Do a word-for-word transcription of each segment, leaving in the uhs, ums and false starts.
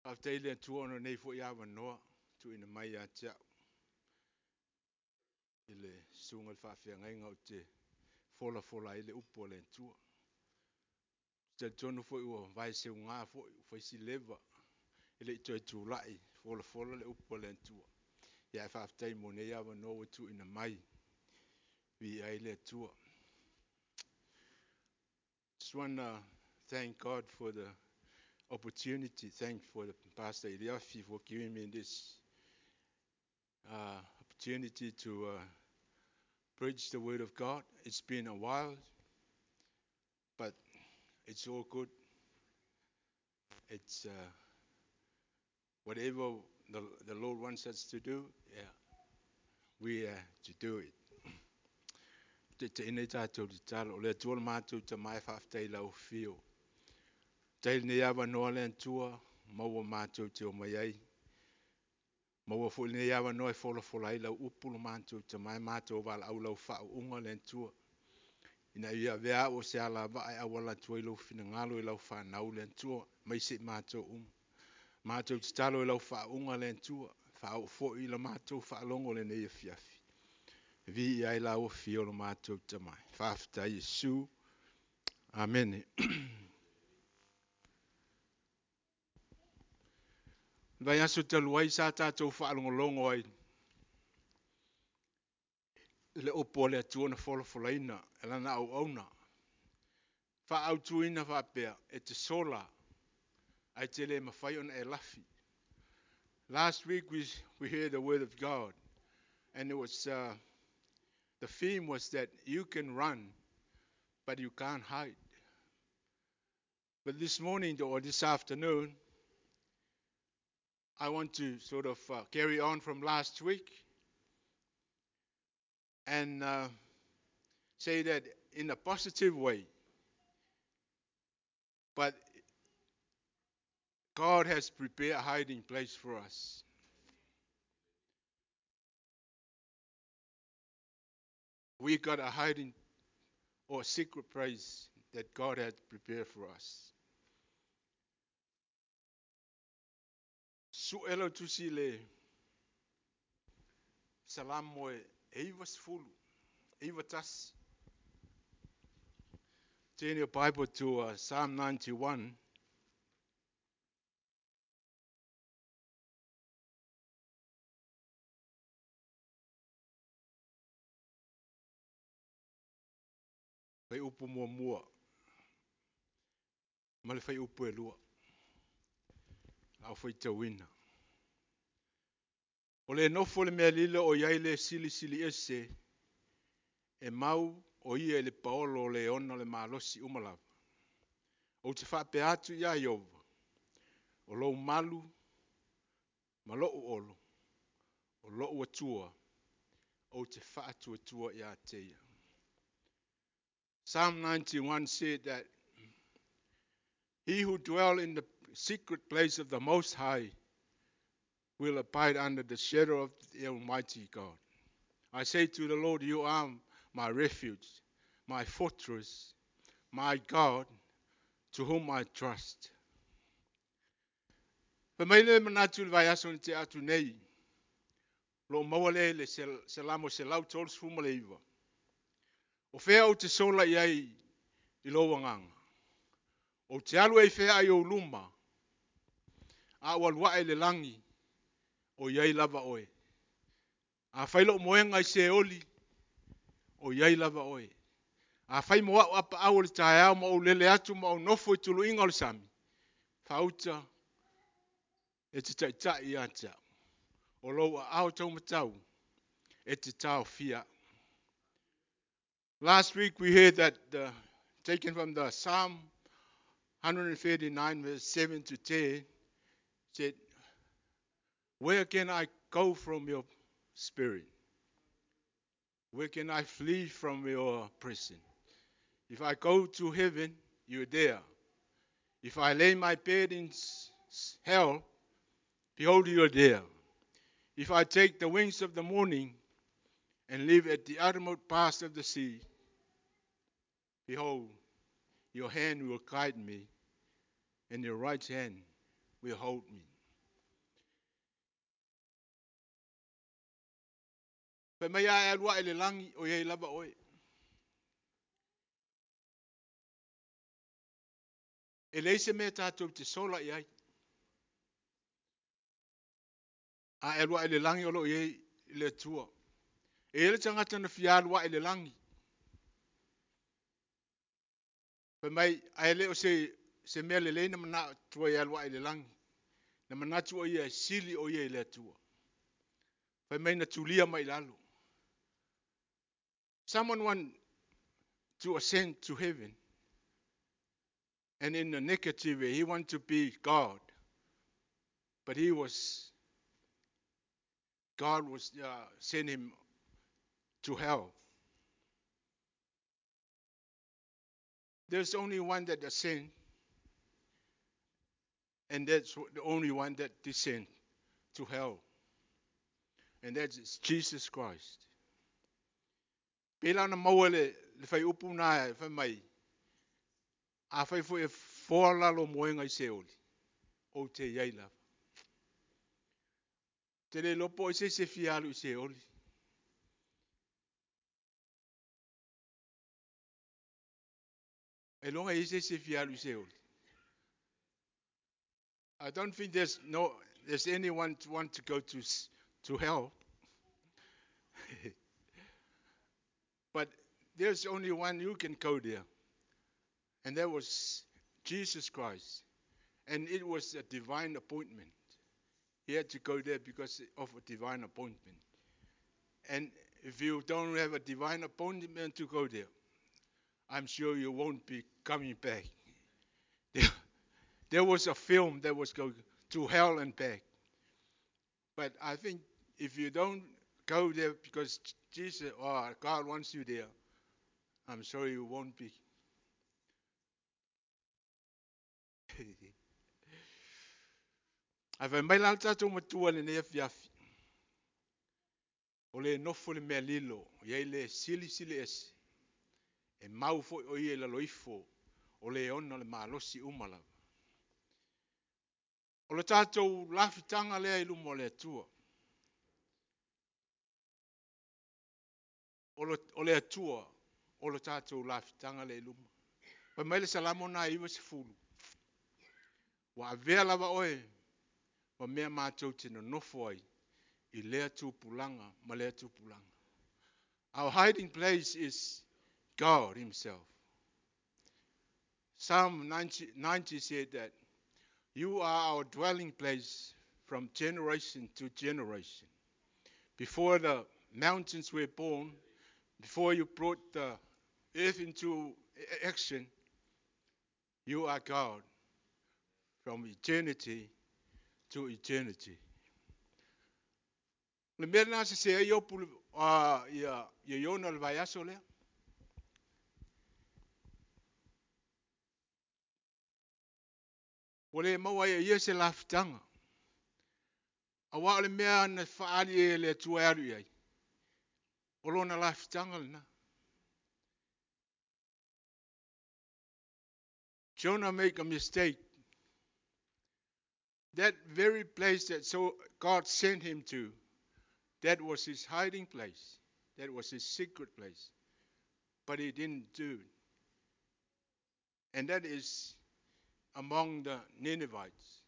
After le tu ono nei fo ia wanoa tu ina mai a tia ile sunga fa fia ngai ngau te fola fola ile upo le tu te tonu fo i vai se unga fo fo si leva ile to tu lai fola fola le upo le tu ia fa after mo nei ia wanoa tu ina mai vi ai le tu. Just want to thank God for the opportunity. Thank for the Pastor Eliafi for giving me this uh, opportunity to uh, preach the Word of God. It's been a while, but it's all good. It's uh, whatever the, the Lord wants us to do, yeah, we are to do it. Te te ine tātou te talo, o le tuola mātou te mai whaaftei lau whio. Teil ne awa noa le tua, maua mātou te o mai ai. Maua fo ne awa noa e fola fola i lau upulu mātou te mai mātou wala au lau whao unga le tua. Ina ia vea o se ala wa ai awala tua i lau whina ngalo i lau whanau le tua, mai se mātou um. Mātou te talo i lau whao unga le tua, whao fo i la mātou whaalongo le nei e fiafi. Vi i ai lau o fio lo mātou te mai. Whaafta Yesu. Amen. Vai aso te luai sa tātou whaalongolongo ai. Le opo le atua na fola fola ina, e lana au auna. Wha au tuina wha pia, e te sola, ai te le mawhai ona e lafi. Last week we, we heard the word of God, and it was, uh, the theme was that you can run, but you can't hide. But this morning, or this afternoon, I want to sort of uh, carry on from last week and uh, say that in a positive way. But God has prepared a hiding place for us. We got a hiding or secret place that God has prepared for us. Su elo tusi le salam moe eivas fulu, eivatas. Turn your Bible to uh, Psalm ninety-one. Fai upu mua mua. Male fai upu e lua. Au fai tawina. O le nofo le mea lila o iai le sili sili ese. E mau o ia le paolo le ona le malosi umalawa. O te whape atu ia iova. O lo malu. Ma lo olo. O lo atua. O te whaatu atua ia teia. Psalm ninety-one said that he who dwell in the secret place of the Most High will abide under the shadow of the Almighty God. I say to the Lord, you are my refuge, my fortress, my God, to whom I trust. Pemaile manatu le vai aso ni te atu nei. Lo mawale le selamo selau tol sfuma le iwa. O fea o te sola iai i lo wanganga. O te alu e fea i o luma. A walwa e le langi. O iai lava oe. A whailo moenga i se oli. O iai lava oe. A whai moa o apa au le tae au ma o lele atu ma o nofo i tulu inga o le sami. Whauta e te tai tai i ata. O lo a au tau matau e te tau fia. Last week we heard that uh, taken from the Psalm one thirty-nine verse seven to ten said, where can I go from your spirit? Where can I flee from your prison? If I go to heaven, you're there. If I lay my bed in hell, behold, you're there. If I take the wings of the morning and live at the uttermost parts of the sea, behold, your hand will guide me, and your right hand will hold me. Pe mai ai alua ele langi o ye lava oi. E leise me tātou te sola i ai. A alua ele langi o lo ye le tua. E ele tangata na fia alua ele langi. Pe mai a ele o se se mea le leina mana tua i alua ele langi. Na mana tua i sili o ye le tua. Pe mai na tulia mai lalo. Someone want to ascend to heaven. And in a negative way, he want to be God. But he was, God was uh, sent him to hell. There's only one that ascend, and that's the only one that descend to hell. And that's Jesus Christ. Pela na maua le le fai upu na e fai mai. A fai fu e fōlalo moenga i se oli. O te iai lava. Te le lopo i se se fialu i se oli. E longa i se se fialu i se oli. I don't think there's no there's anyone to want to go to to hell. But there's only one who can go there. And that was Jesus Christ. And it was a divine appointment. He had to go there because of a divine appointment. And if you don't have a divine appointment to go there, I'm sure you won't be coming back. There, there was a film that was going to hell and back. But I think if you don't go there because Jesus or God wants you there, I'm sure you won't be. Ai vai mai lal tātou matua le nea fiafi. O le nofo le mea lilo, iei le sili sili ese. E mau fo o ie la loifo, o le ona le malosi umala. O le tātou lafitanga lea ilu mo le atua. O le, o le atua, o le tātou lafitanga le ilu. Pa mai le salamo na iwa se fulu. Wa avea lava oe, wa mea mātou tino nofo ai, i lea tūpulanga, ma lea tūpulanga. Our hiding place is God himself. Psalm ninety, ninety said that you are our dwelling place from generation to generation. Before the mountains were born, before you brought the earth into action, you are God from eternity to eternity. Le mea nā se se ai opu ia iona le vai aso lea. O le maua ia ia se lafitanga. A wa le mea na whaari e le tua aru iai. O lona lafitanga le na. Jonah make a mistake. That very place that so God sent him to, that was his hiding place. That was his secret place. But he didn't do it. And that is among the Ninevites.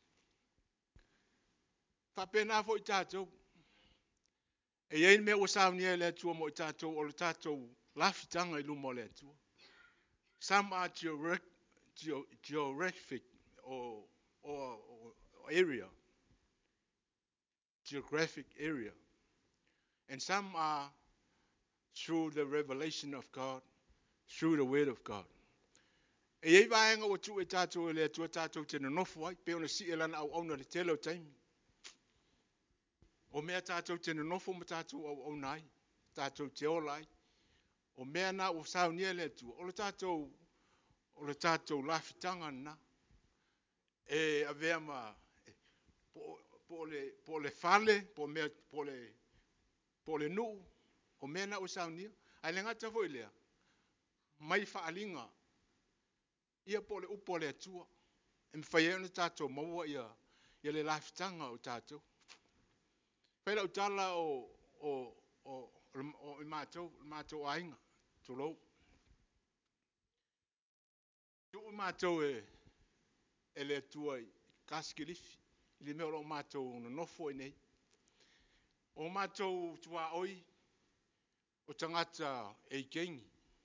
Whapena fo I tātou. E ein mea wasau nia le tua mo I tātou o le tātou lafitanga I lumo le tua. Some are geographic, geographic or, or, or area. Geographic area. And some are through the revelation of God, through the word of God. E ei vaenga o tu e tātou le tua tātou te nofo ai, pe ona si elana au au na le telo taimi. O mea tātou te nofo ma tātou au au nai, tātou te olai. O mea na o sao nia le tua, o le tātou, o le tātou lafitanga na. E avea ma, po, po, le, po le fale, po, mea, po, le, po le nuu, o mea na o sao nia. Ai le ngata fo ilea, mai whaalinga, ia po le upo le atua. E mwhai eo na tātou maua ia, ia le lafitanga o tātou. Whaila utala o, o, o, o i mātou, mātou ainga, to lo. Tu mātou e, e le tua i kaskilifi, ili mea o mātou no nofo i nei. O mātou tua oi, o tangata e kengi.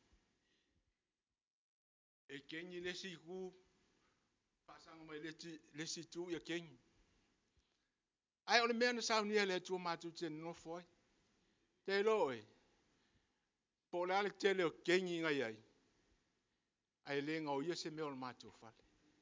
E kengi lesi ku, pasanga mai lesi, lesi tu ia kengi. Ai o le mea na saunia le tua mātou te nofo ai. Te lo e. Po le ale te leo kengi ngai ai. Ai le ngau ia se mea o le mātou fale.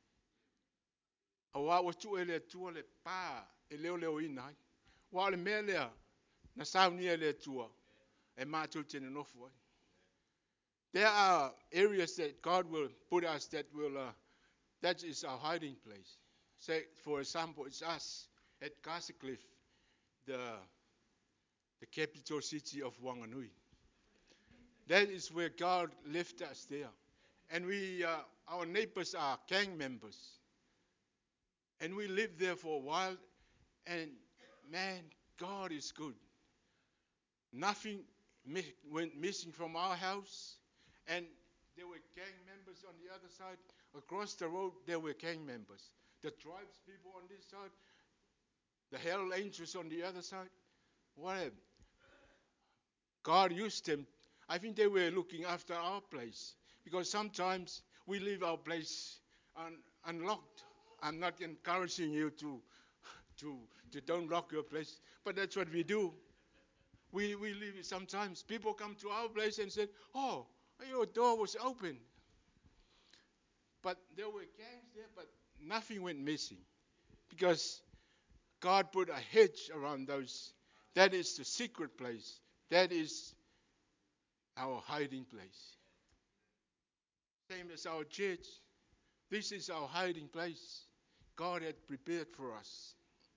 A wā o tu e le tua le pā, e leo leo ina ai. Wā le mea lea, na saunia le tua, e mātou te nofo ai. There are areas that God will put us that will, uh, that is our hiding place. Say, for example, it's us at Castle the, the capital city of Wanganui. That is where God left us there. And we, uh, our neighbors are gang members. And we lived there for a while. And man, God is good. Nothing mi- went missing from our house. And there were gang members on the other side. Across the road, there were gang members. The tribes people on this side, the hell angels on the other side. Whatever. God used them. I think they were looking after our place. Because sometimes we leave our place un- unlocked. I'm not encouraging you to, to, to don't lock your place, but that's what we do. We, we leave it sometimes. People come to our place and say, oh, your door was open. But there were gangs there, but nothing went missing. Because God put a hedge around those. That is the secret place. That is our hiding place. Same as our church. This is our hiding place. God had prepared for us.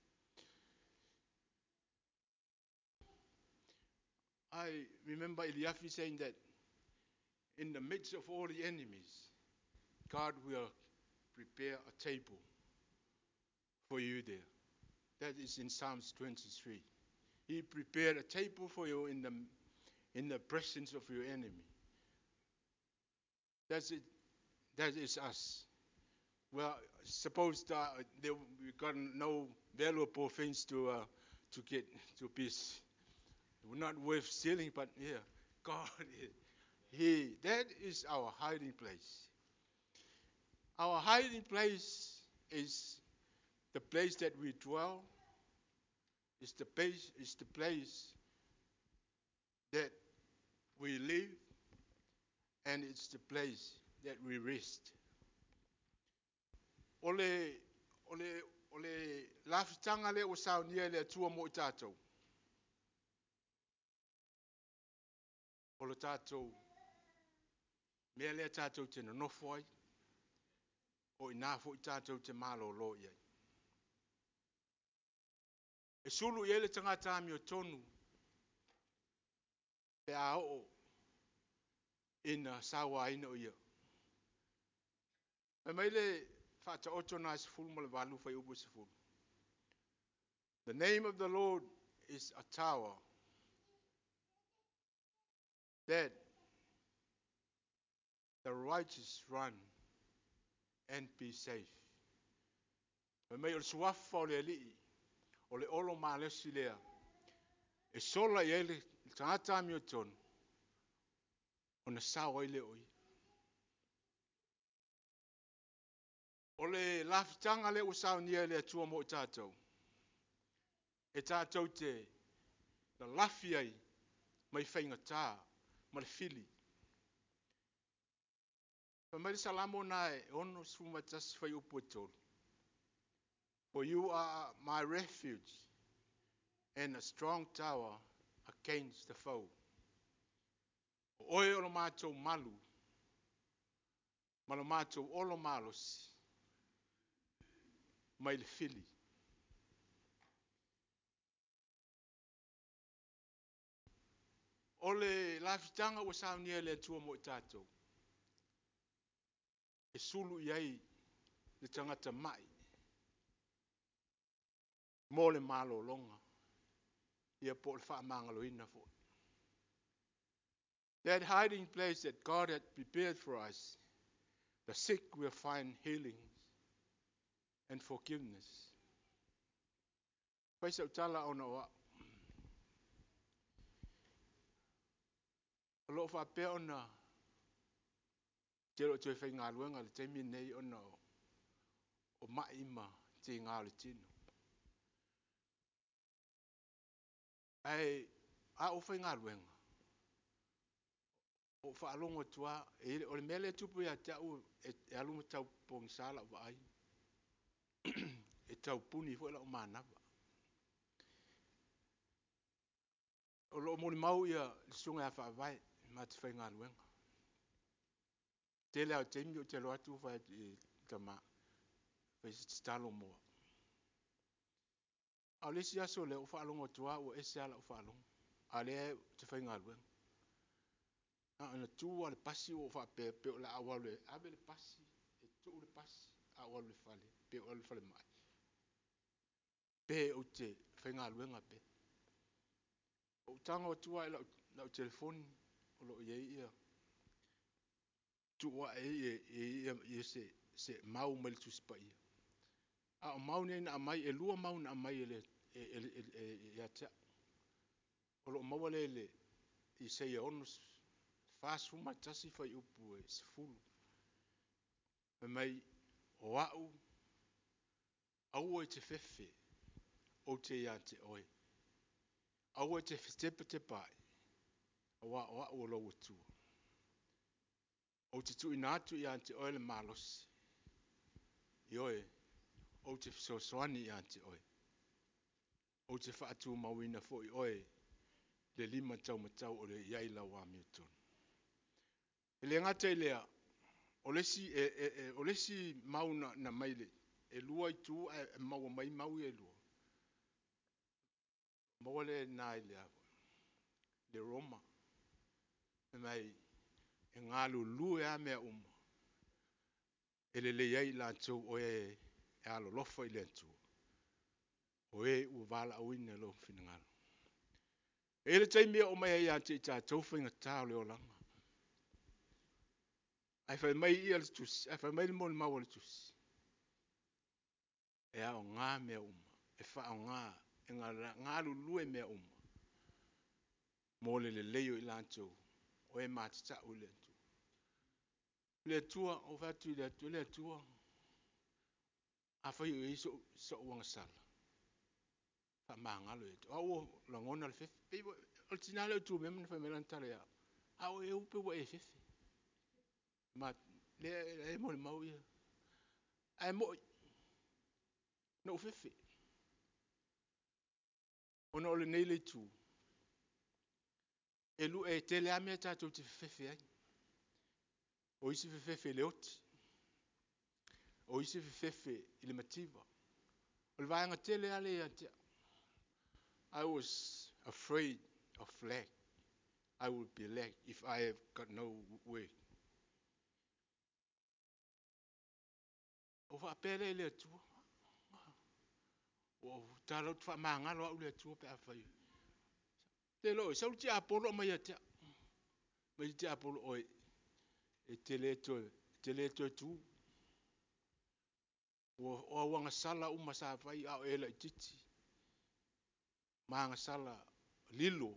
I remember Eliafi saying that in the midst of all the enemies, God will prepare a table for you there. That is in Psalms twenty-three. He prepared a table for you in the in the presence of your enemy. That's it. That is us. Well, suppose that they, we got no valuable things to uh, to get to peace. Not worth stealing, but yeah, God, He. That is our hiding place. Our hiding place is the place that we dwell. It's the place. It's the place that we live, and it's the place that we rest. Ole, ole, ole, lafitanga le o saunia le tua mo I tātou. O le tātou, mea le tātou te nonofo ai, o I nā fo I tātou te malo lo iai. E sulu I ele tangata mi o tonu, pe a o ina sawa ina o ia. E mai le whata oto nā se fulu mo le walu whai upo se fulu. The name of the Lord is a tower that the righteous run and be safe. E mai o le suafa o le alii, o le olo mālesi lea, e sola I ele tangata mi o tonu, o na sawa I le oi. O le lafitanga le usau nia le atua mo I tātou. E tātou te na lafi ai mai whainga tā, ma le fili. Pa mai salamo na e ono sumatas whai upo tolu. For you are my refuge and a strong tower against the foe. O oe o lo mātou malu, ma lo mātou olo malos, mai le fili. O le lafitanga o saunia le atua mo I tātou. E sulu iai le tangata mai. Mo le malo longa. Ia po le wha mangalo ina fo. That hiding place that God had prepared for us, the sick will find healing and forgiveness. Paisa utala ona wa. Lo fa pe ona. Tero te whai ngā luenga le teimi nei ona o, o maima te ngā le tino. Ai, a o whai ngā luenga. O wha alongo tua, e, o le mele tupu ia te au, e, e alunga tau pongi sala wa ai. E tau puni fo la o manawa. O lo moni mau ia sunga a wha vai, ma te whai ngā luenga. Te leo teimi o te loa tu whai i tama, whai si talo moa. Au lesi aso le o wha alongo tua, o ese ala o wha alongo. A le te whai ngā luenga. Ana tu le pasi o wha pe, pe o la awale, abe le pasi, e tu le pasi, awale fale, pe o le fale mai. Pe o te whai ngā luenga pe. O tanga o tua e lau telefoni, o lo iei ia. Tua e ia, ia se, se mau mele tuspa ia. A o mau nei na mai, e lua mau na mai ele, e, e, e, e, e atea. O lo mau le le, i se ia onus, fasu mai tasi fai upu e se fulu. Me mai, o au, au e te fefe, o te ia te oe. Au e te tepe te pai, o wa o au o lo tua. O te tu inatu ia te oe le malos. I oe, o te sosoani ia te oe. O te whaatu mawina fo i oe, le lima tau matau o le iai la wa miutun. E le ngata i lea, o lesi, e, e, e, o lesi mau na, na maile, e lua i tu, e, e mau mai mau e lua. Mau le na i lea, le Roma. E mai, e ngā lulu e a mea uma. E le le iai la tau o e, e alo lofa i le tu. O e ua vala au ina lo fina ngalo. E le taimi o mai ai ante i tā tauwhainga tāo leo langa. Ai whai mai i ala tusi, ai whai mai le moni mau ala tusi. E ao ngā mea uma, e wha o ngā, e ngā, ngā lulu e mea uma. Mō le le leo i lantou, o e mātita u le tu. Le tua, o whatu i le tua, le tua. A whai o iso, so uanga sala. Wha maa ngalo e tu. A o langona le fefe, peiwa, o tina leo tu mema na whai melantare a. A o e upe wa e fefe. Ma le e mo le mau ia. Ai mo no fefe. Ona ole nei le tu. E lu e tele a mea tātou te fefe ai. O isi fefe le oti. O isi fefe i le mativa. O le vaianga tele ale ia te. I was afraid of lack. I would be lack if I have got no work. O whaapere le atua. O talo tu wha maangalo au le atua pe a whai. Te lo, sau ti apolo mai a te. Mai ti apolo oi. E te le to, te le to tu. O o wanga sala uma sa whai au e la titi. Maanga sala lilo.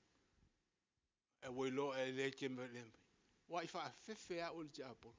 E woi lo e le ke me le. Wa i wha fefe a o le ti apolo.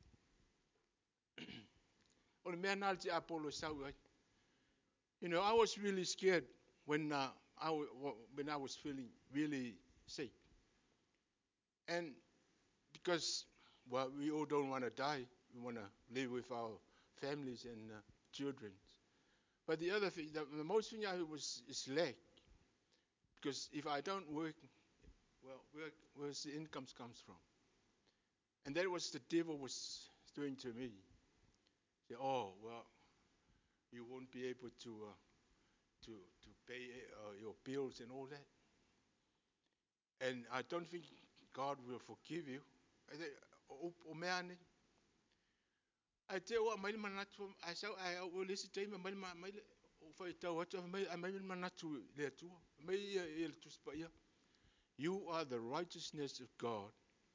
O le mea nal ti apolo sau ai. You know, I was really scared when uh, I w when I was feeling really sick, and because well, we all don't want to die, we want to live with our families and uh, children. But the other thing, the, the most thing I was is lack, because if I don't work, well, where where's the income comes from? And that was the devil was doing to me. Say, oh well, you won't be able to. Uh, to to pay uh, your bills and all that. And I don't think God will forgive you. I say, o mea ne. I tell you what, mai manatu, I saw I will listen to him, mai mai o fai tau atu, mai mai manatu le atu, mai ele tuspa ia. You are the righteousness of God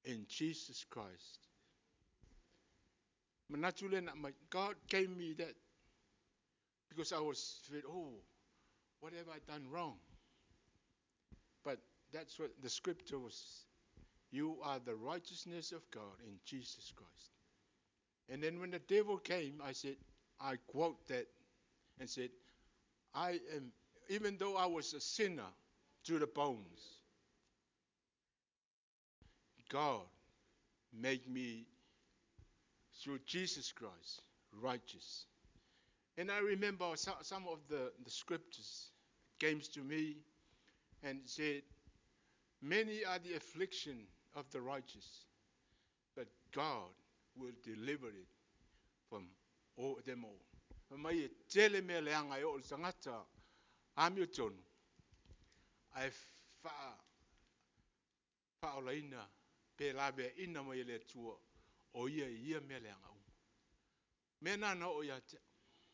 in Jesus Christ. Manatulena, my God gave me that because I was afraid, oh, what have I done wrong? But that's what the scripture was. You are the righteousness of God in Jesus Christ. And then when the devil came, I said, I quote that and said, I am, even though I was a sinner to the bones, God made me, through Jesus Christ, righteous. And I remember some of the, the scriptures came to me and said, many are the affliction of the righteous, but God will deliver it from all them all. Mai tele me leanga o sangata Hamilton ai fa fa olaina pe labe ina mai le tua o ia ia me leanga u. Mena na o ia te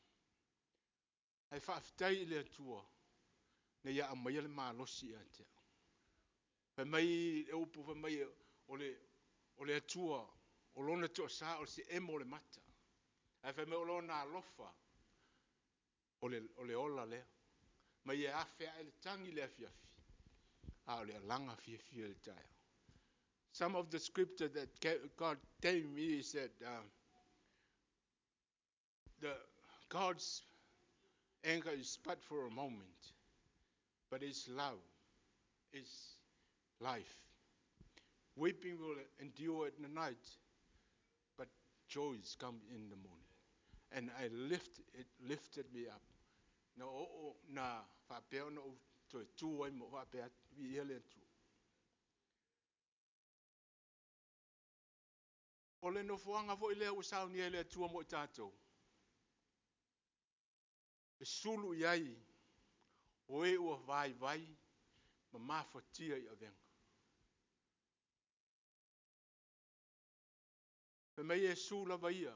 ai fa ftai le tua ne ia mai le malosi ate. Fa mai e upu fa mai o le o le tua o lona to sa o se emo le mata. Ai fa mai o lona lofa o le o le ola le. Mai e afe ai le tangi le afiafi. A o le langa fiafia le tae. Some of the scripture that God gave me is that uh, the God's anger is but for a moment, but His love is life. Weeping will endure at the night, but joy is come in the morning. And I lift it lifted me up. Na o na fa peo no to tu ai mo fa pe vi ele tu. Ole no fuanga fo ile usau ni ele tu mo tato. E sulu iai o e ua vai vai ma mafatia i avenga. Pe mai e sula vaia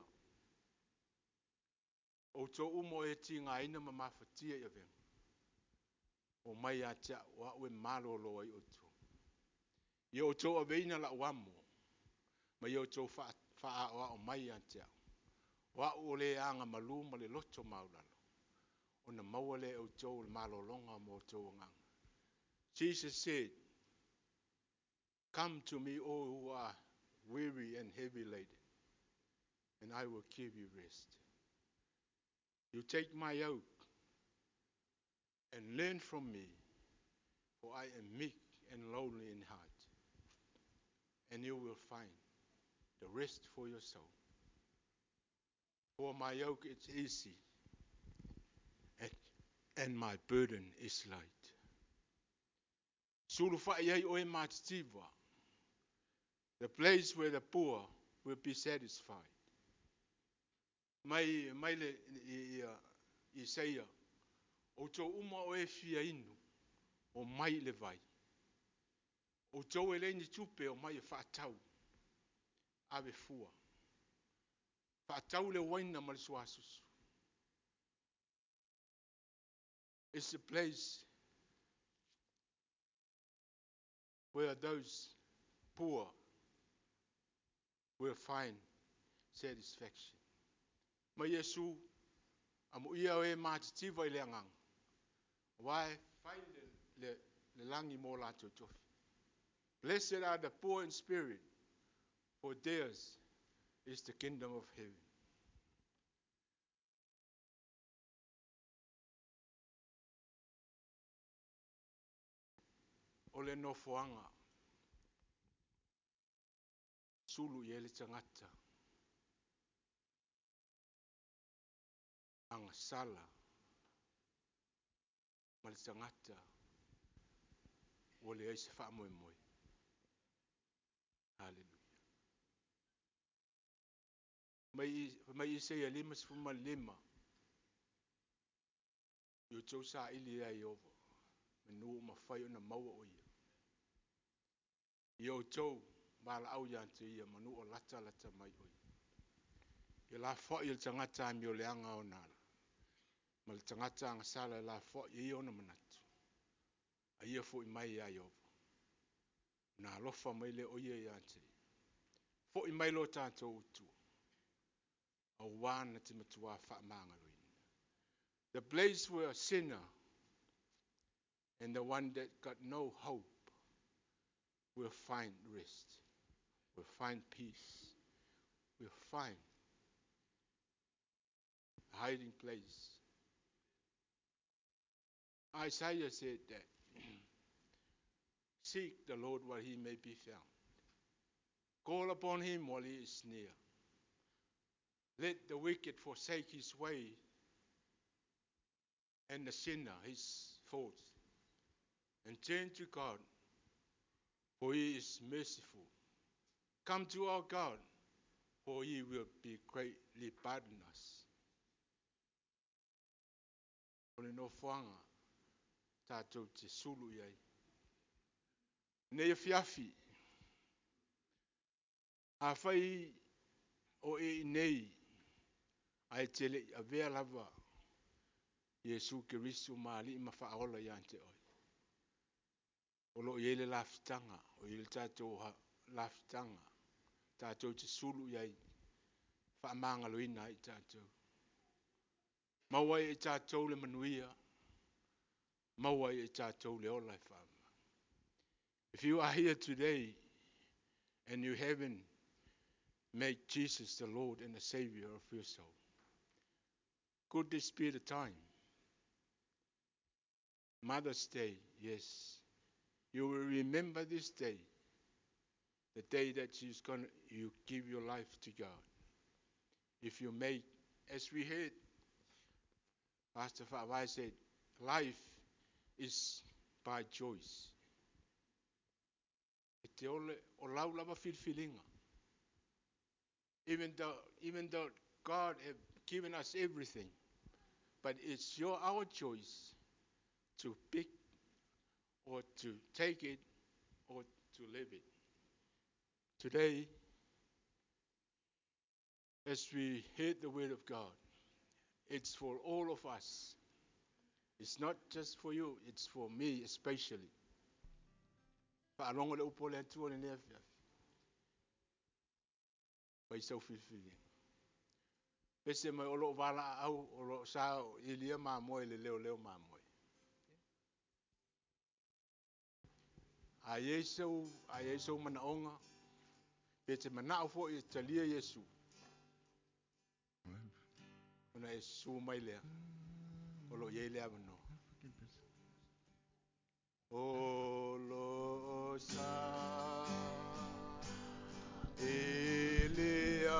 o to umo e tinga ina ma mafatia i avenga. O mai a tia wa ue malo lo ai o tu. I o to aveina la wamo ma i o to fa fa a wa o mai a tia. Wa o le anga malu ma le loto maulalo. O na mawale o to le malo longa mo to ngang. Jesus said, come to me all who are weary and heavy laden, and I will give you rest. You take my yoke and learn from me, for I am meek and lowly in heart, and you will find the rest for your soul. For my yoke is easy, and, and my burden is light. Sulufa oe mativa, the place where the poor will be satisfied. Mai mai le Isaiah o to uma o e fia inu o mai le vai. O to e le ni tupe o mai e whaatau ave fua. Whaatau le waina ma le suasus. It's a place where those poor will find satisfaction. Mai Yesu amo ia o e matitiva i le angang. Why find le, le, le langi mo la totofi. Blessed are the poor in spirit, for theirs is the kingdom of heaven. O le nofoanga, sulu i ele tangata, ang sala, ma le tangata, o le eise wha moe moe. Hallelujah. Mai, mai i se lima sifuma lima, yo tau sa ili a iova, menu ma whai o na maua o ia. Yo tau, mala au yante ia, manu o lata lata mai o ia. I la fo i le tangata mi o le anga o nala. Ma le tangata anga sala la fo i o na manatu. A ia fo i mai a iova. Na alofa mai le o ia yante. po i mai lo tātou utu. A wana te matua whaamangaloina. The place where a sinner and the one that got no hope will find rest, will find peace, will find a hiding place. Isaiah said that, seek the Lord while he may be found. Call upon him while he is near. Let the wicked forsake his way, and the sinner his faults, and turn to God, for he is merciful. Come to our God, for he will be greatly pardon us. Ole no whanga, tātou te sulu iai. Nei fiafi, a whai o e nei, ai tele a vea lava, Yesu Kirisu maali ima whaola ian te oi. O lo iele lafitanga, o iele tātou lafitanga, tātou te sulu iai, whaamanga loina i tātou. Mawai e tātou le manuia, mawai e tātou le ola e whaama. If you are here today and you haven't made Jesus the Lord and the Savior of your soul, could this be the time? Mother's Day, yes. You will remember this day, the day that you's gonna, you give your life to God. If you make, as we heard, Pastor Fawai said, life is by choice. Te ole o lau lava filfilinga. Even though, even though God have given us everything, but it's your our choice to pick or to take it or to live it. Today, as we hear the word of God, it's for all of us. It's not just for you, it's for me especially. Whaalonga le upo le atua le nea fia. Pai sau filfili. Pese mai olo wala au, olo sao ilia maa moe le leo leo maa moe. A Yesu, a Yesu mana onga, pese mana au fo i talia Yesu. Ona Yesu mai lea, olo ye lea mano. Olo sa Elia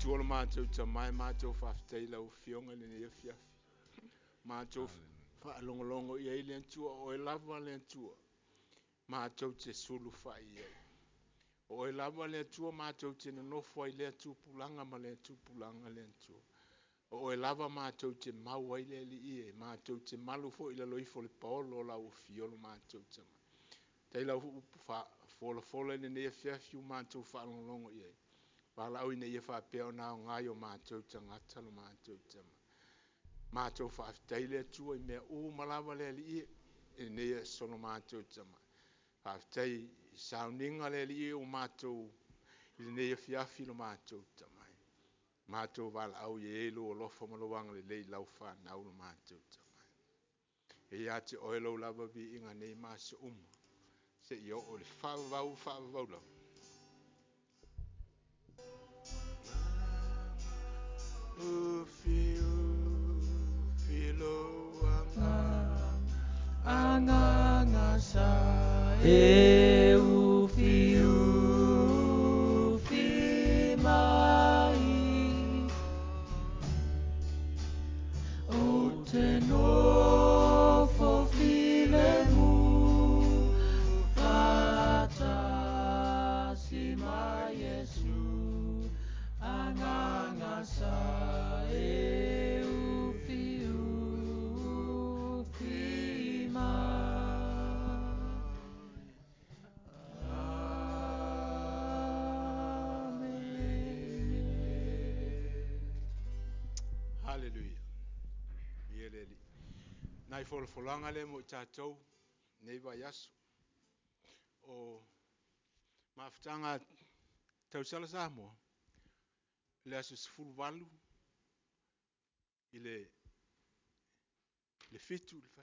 tuola mātou ta mai mātou whaafitai lau fionga le ne fiafi. Mātou whaalongolongo i ei lean tua o e lava lean tua. Mātou te sulu whai ei. O e lava lean tua mātou te nanofo ai lean tu pulanga ma lean tu pulanga lean tua. O e lava mātou te mau ai le li ie. Mātou te malu fo ila loifo le paolo lau fiolo mātou te mai. Tei lau fola fola le ne fiafi mātou whaalongolongo i ei. Wala au ina ia whapea o nao ngai o mātou te ngata lo mātou te mai. Mātou whaafitai le tua i mea o malawa le li ie. E ne ia solo mātou te mai. Whaafitai i sauninga le li ie o mātou. I ne ia fiafi lo mātou te mai. Mātou wala au i e lo o lofa malawanga le lei lau whanau lo mātou te mai. E ia te oelo lava vi inga nei māsa uma. Se i o le whaavau whaavau lau. Ufi ufi lo anga anga ngasa E ufi ufi mai O te nofo file mu Fata si mai Yesu Angangasa e ufi ufi mai Hallelujah. Mieleli. Nai fol folanga le mo tatou nei va yaso. O maftanga tau sala samo. Le asus full valu. Ile le fitu